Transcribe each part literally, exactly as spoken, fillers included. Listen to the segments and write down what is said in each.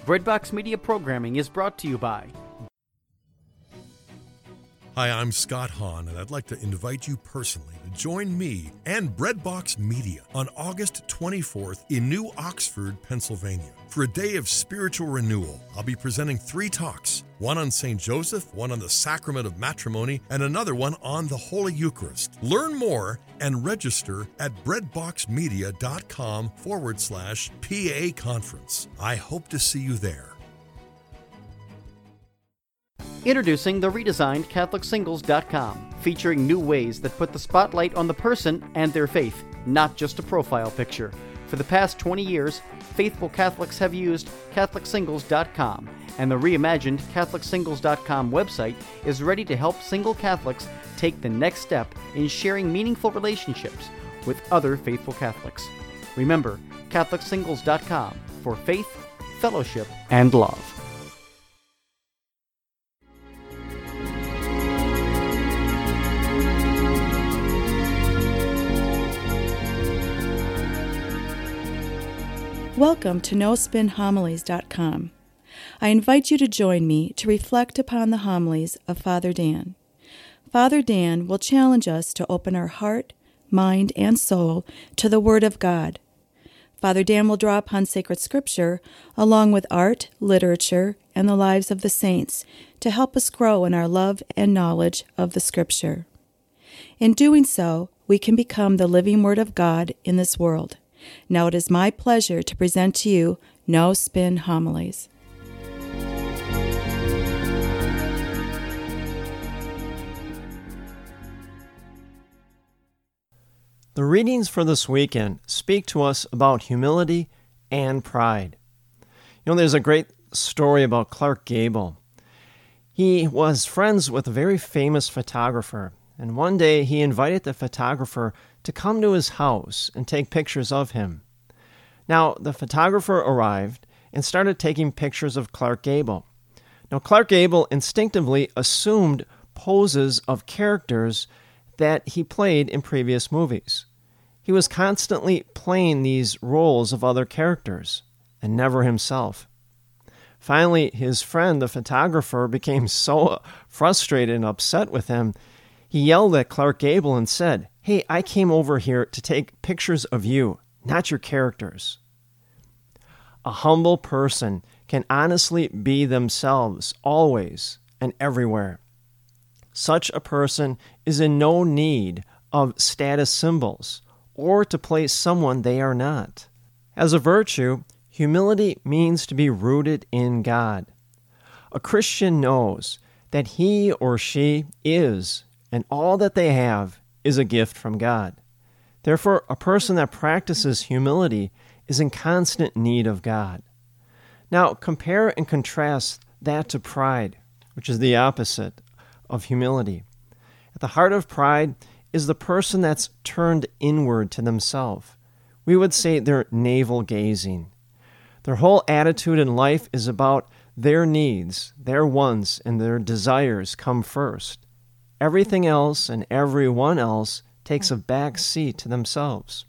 Breadbox Media programming is brought to you by... Hi, I'm Scott Hahn, and I'd like to invite you personally to join me and Breadbox Media on August twenty-fourth in New Oxford, Pennsylvania, for a day of spiritual renewal. I'll be presenting three talks, one on Saint Joseph, one on the Sacrament of Matrimony, and another one on the Holy Eucharist. Learn more and register at breadboxmedia.com forward slash PA conference. I hope to see you there. Introducing the redesigned Catholic Singles dot com, featuring new ways that put the spotlight on the person and their faith, not just a profile picture. For the past twenty years, faithful Catholics have used Catholic Singles dot com, and the reimagined Catholic Singles dot com website is ready to help single Catholics take the next step in sharing meaningful relationships with other faithful Catholics. Remember, Catholic Singles dot com for faith, fellowship, and love. Welcome to no spin homilies dot com. I invite you to join me to reflect upon the homilies of Father Dan. Father Dan will challenge us to open our heart, mind, and soul to the Word of God. Father Dan will draw upon sacred scripture along with art, literature, and the lives of the saints to help us grow in our love and knowledge of the scripture. In doing so, we can become the living Word of God in this world. Now it is my pleasure to present to you No Spin Homilies. The readings for this weekend speak to us about humility and pride. You know, there's a great story about Clark Gable. He was friends with a very famous photographer, and one day he invited the photographer to come to his house and take pictures of him. Now, the photographer arrived and started taking pictures of Clark Gable. Now, Clark Gable instinctively assumed poses of characters that he played in previous movies. He was constantly playing these roles of other characters, and never himself. Finally, his friend, the photographer, became so frustrated and upset with him, he yelled at Clark Gable and said, "Hey, I came over here to take pictures of you, not your characters." A humble person can honestly be themselves always and everywhere. Such a person is in no need of status symbols or to play someone they are not. As a virtue, humility means to be rooted in God. A Christian knows that he or she is, and all that they have is a gift from God. Therefore, a person that practices humility is in constant need of God. Now, compare and contrast that to pride, which is the opposite of humility. At the heart of pride is the person that's turned inward to themselves. We would say they're navel-gazing. Their whole attitude in life is about their needs, their wants, and their desires come first. Everything else and everyone else takes a back seat to themselves.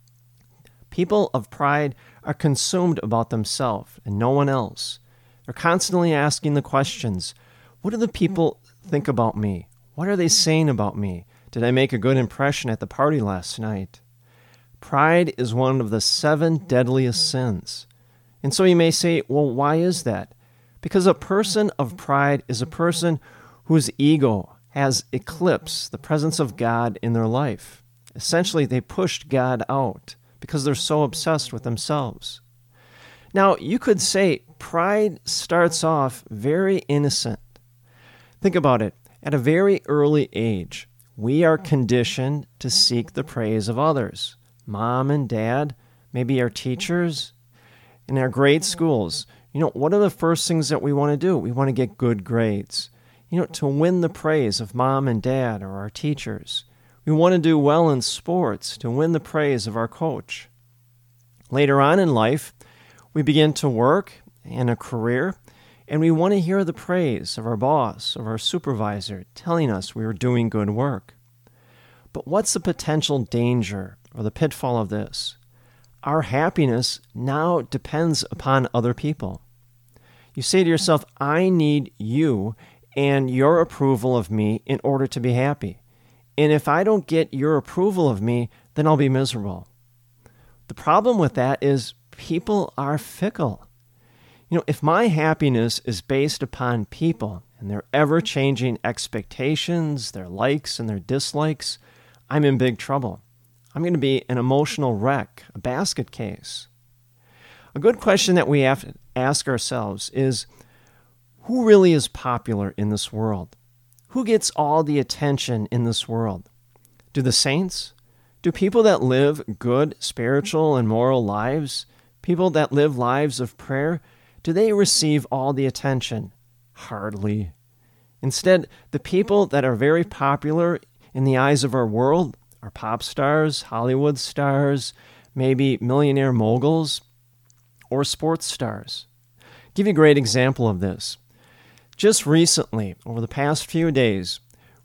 People of pride are consumed about themselves and no one else. They're constantly asking the questions, what do the people think about me? What are they saying about me? Did I make a good impression at the party last night? Pride is one of the seven deadliest sins. And so you may say, well, why is that? Because a person of pride is a person whose ego has eclipsed the presence of God in their life. Essentially, they pushed God out because they're so obsessed with themselves. Now, you could say pride starts off very innocent. Think about it. At a very early age, we are conditioned to seek the praise of others. Mom and dad, maybe our teachers, in our grade schools. You know, what are the first things that we want to do? We want to get good grades. You know, to win the praise of mom and dad or our teachers. We want to do well in sports, to win the praise of our coach. Later on in life, we begin to work in a career, and we want to hear the praise of our boss, of our supervisor, telling us we are doing good work. But what's the potential danger or the pitfall of this? Our happiness now depends upon other people. You say to yourself, I need you and your approval of me in order to be happy. And if I don't get your approval of me, then I'll be miserable. The problem with that is people are fickle. You know, if my happiness is based upon people and their ever-changing expectations, their likes and their dislikes, I'm in big trouble. I'm going to be an emotional wreck, a basket case. A good question that we have to ask ourselves is, who really is popular in this world? Who gets all the attention in this world? Do the saints? Do people that live good spiritual and moral lives, people that live lives of prayer, do they receive all the attention? Hardly. Instead, the people that are very popular in the eyes of our world are pop stars, Hollywood stars, maybe millionaire moguls, or sports stars. I'll give you a great example of this. Just recently, over the past few days,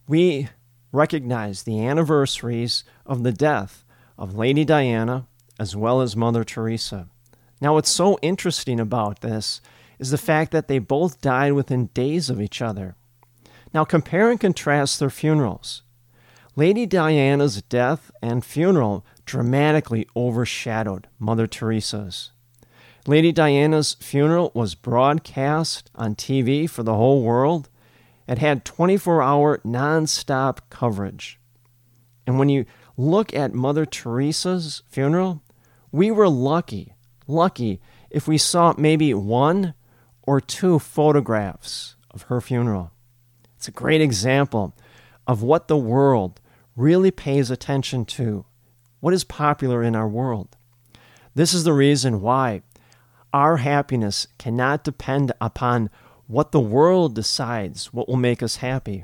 we recognized the anniversaries of the death of Lady Diana as well as Mother Teresa. Now, what's so interesting about this is the fact that they both died within days of each other. Now, compare and contrast their funerals. Lady Diana's death and funeral dramatically overshadowed Mother Teresa's. Lady Diana's funeral was broadcast on T V for the whole world. It had twenty-four hour non-stop coverage. And when you look at Mother Teresa's funeral, we were lucky, lucky if we saw maybe one or two photographs of her funeral. It's a great example of what the world really pays attention to, what is popular in our world. This is the reason why our happiness cannot depend upon what the world decides what will make us happy.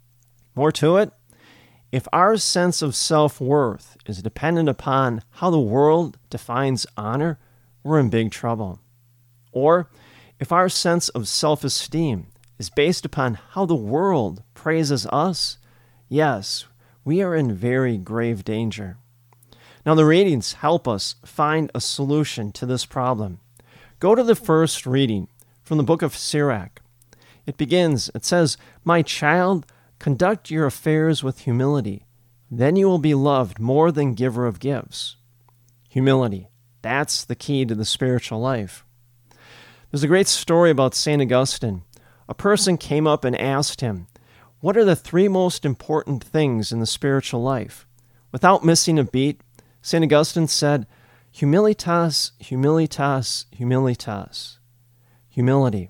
More to it, if our sense of self-worth is dependent upon how the world defines honor, we're in big trouble. Or if our sense of self-esteem is based upon how the world praises us, yes, we are in very grave danger. Now, the readings help us find a solution to this problem. Go to the first reading from the book of Sirach. It begins, it says, "My child, conduct your affairs with humility. Then you will be loved more than giver of gifts." Humility, that's the key to the spiritual life. There's a great story about Saint Augustine. A person came up and asked him, what are the three most important things in the spiritual life? Without missing a beat, Saint Augustine said, Humilitas, humilitas, humilitas. Humility.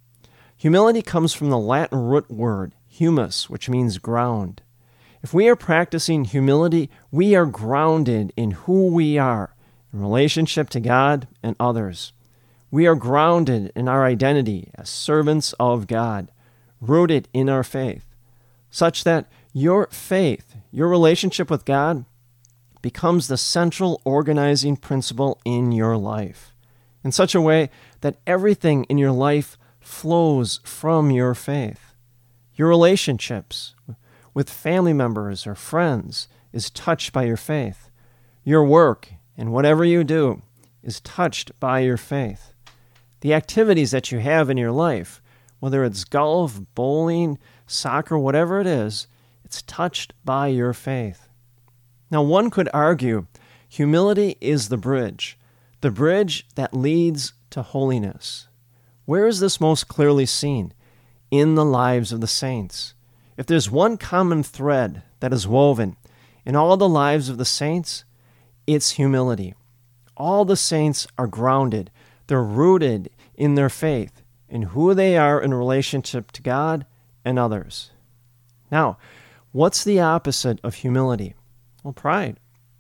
Humility comes from the Latin root word, humus, which means ground. If we are practicing humility, we are grounded in who we are, in relationship to God and others. We are grounded in our identity as servants of God, rooted in our faith, such that your faith, your relationship with God, becomes the central organizing principle in your life, in such a way that everything in your life flows from your faith. Your relationships with family members or friends is touched by your faith. Your work and whatever you do is touched by your faith. The activities that you have in your life, whether it's golf, bowling, soccer, whatever it is, it's touched by your faith. Now, one could argue humility is the bridge, the bridge that leads to holiness. Where is this most clearly seen? In the lives of the saints. If there's one common thread that is woven in all the lives of the saints, it's humility. All the saints are grounded. They're rooted in their faith, in who they are in relationship to God and others. Now, what's the opposite of humility? Well, pride.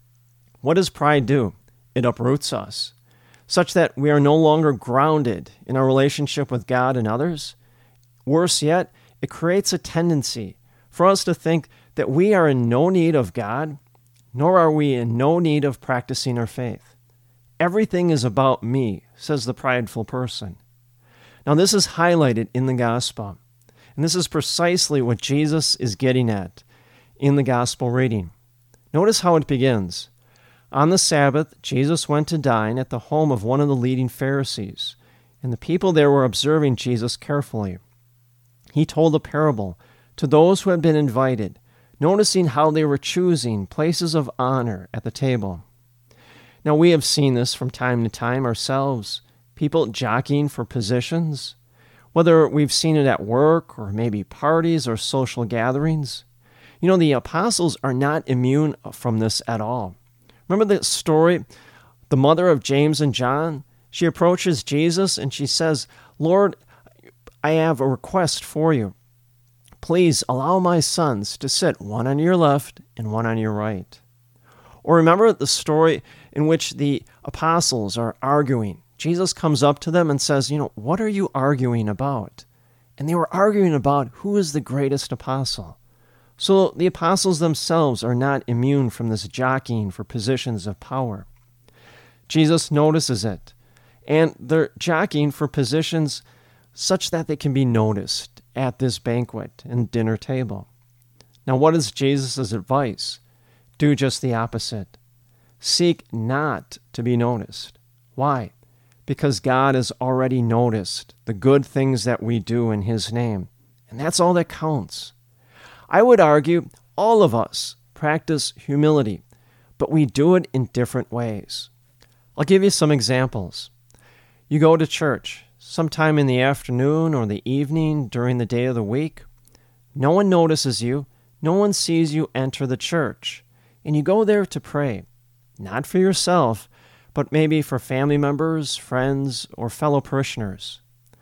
What does pride do? It uproots us, such that we are no longer grounded in our relationship with God and others. Worse yet, it creates a tendency for us to think that we are in no need of God, nor are we in no need of practicing our faith. Everything is about me, says the prideful person. Now, this is highlighted in the gospel, and this is precisely what Jesus is getting at in the gospel reading. Notice how it begins. On the Sabbath, Jesus went to dine at the home of one of the leading Pharisees, and the people there were observing Jesus carefully. He told a parable to those who had been invited, noticing how they were choosing places of honor at the table. Now, we have seen this from time to time ourselves, people jockeying for positions, whether we've seen it at work or maybe parties or social gatherings. You know, the apostles are not immune from this at all. Remember the story, the mother of James and John? She approaches Jesus and she says, "Lord, I have a request for you. Please allow my sons to sit one on your left and one on your right." Or remember the story in which the apostles are arguing. Jesus comes up to them and says, you know, "What are you arguing about?" And they were arguing about who is the greatest apostle. So the apostles themselves are not immune from this jockeying for positions of power. Jesus notices it, and they're jockeying for positions such that they can be noticed at this banquet and dinner table. Now, what is Jesus' advice? Do just the opposite. Seek not to be noticed. Why? Because God has already noticed the good things that we do in His name, and that's all that counts. I would argue all of us practice humility, but we do it in different ways. I'll give you some examples. You go to church sometime in the afternoon or the evening during the day of the week. No one notices you. No one sees you enter the church. And you go there to pray, not for yourself, but maybe for family members, friends, or fellow parishioners.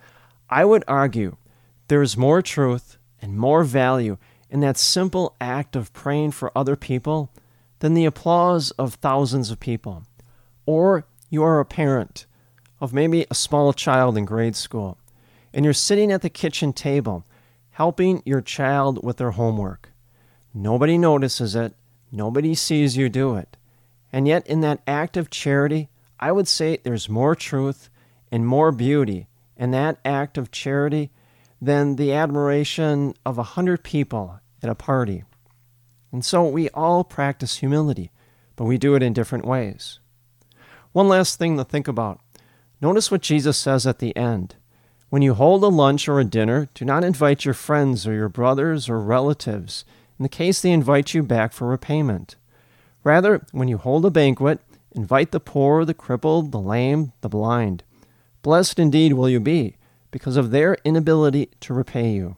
I would argue there is more truth and more value in that simple act of praying for other people than the applause of thousands of people. Or you are a parent of maybe a small child in grade school, and you're sitting at the kitchen table helping your child with their homework. Nobody notices it. Nobody sees you do it. And yet in that act of charity, I would say there's more truth and more beauty in that act of charity than the admiration of a hundred people at a party. And so we all practice humility, but we do it in different ways. One last thing to think about. Notice what Jesus says at the end. When you hold a lunch or a dinner, do not invite your friends or your brothers or relatives, in the case they invite you back for repayment. Rather, when you hold a banquet, invite the poor, the crippled, the lame, the blind. Blessed indeed will you be, because of their inability to repay you.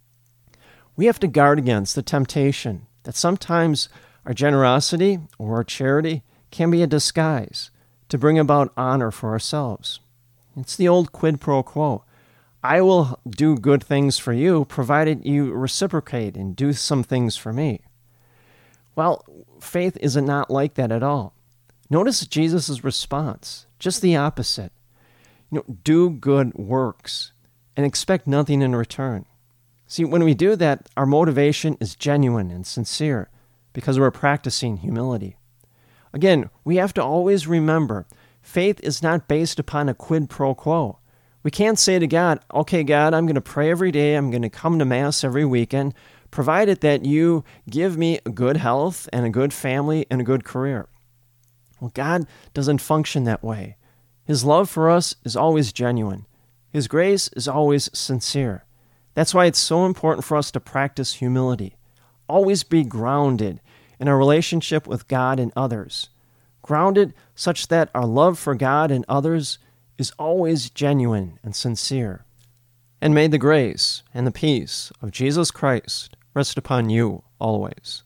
We have to guard against the temptation that sometimes our generosity or our charity can be a disguise to bring about honor for ourselves. It's the old quid pro quo. I will do good things for you, provided you reciprocate and do some things for me. Well, faith is not like that at all. Notice Jesus' response, just the opposite. You know, do good works and expect nothing in return. See, when we do that, our motivation is genuine and sincere because we're practicing humility. Again, we have to always remember, faith is not based upon a quid pro quo. We can't say to God, okay, God, I'm going to pray every day, I'm going to come to Mass every weekend, provided that you give me good health and a good family and a good career. Well, God doesn't function that way. His love for us is always genuine. His grace is always sincere. That's why it's so important for us to practice humility. Always be grounded in our relationship with God and others. Grounded such that our love for God and others is always genuine and sincere. And may the grace and the peace of Jesus Christ rest upon you always.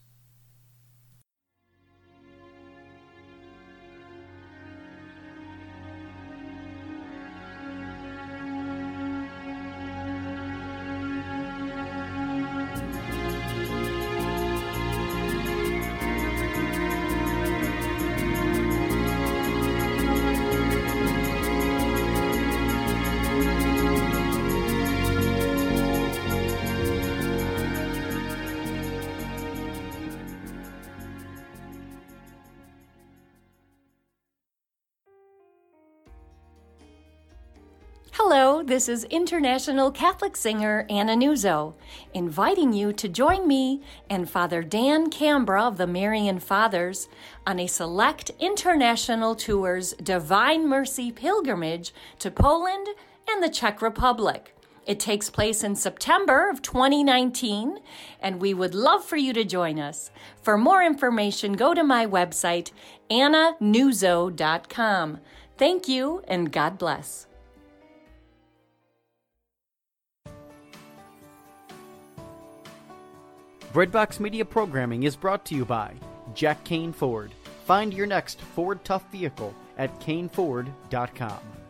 Hello, this is international Catholic singer Anna Nuzzo, inviting you to join me and Father Dan Cambra of the Marian Fathers on a select international tour's Divine Mercy pilgrimage to Poland and the Czech Republic. It takes place in September of twenty nineteen, and we would love for you to join us. For more information, go to my website, anna newzo dot com. Thank you, and God bless. Breadbox Media programming is brought to you by Jack Kane Ford. Find your next Ford Tough vehicle at kane ford dot com.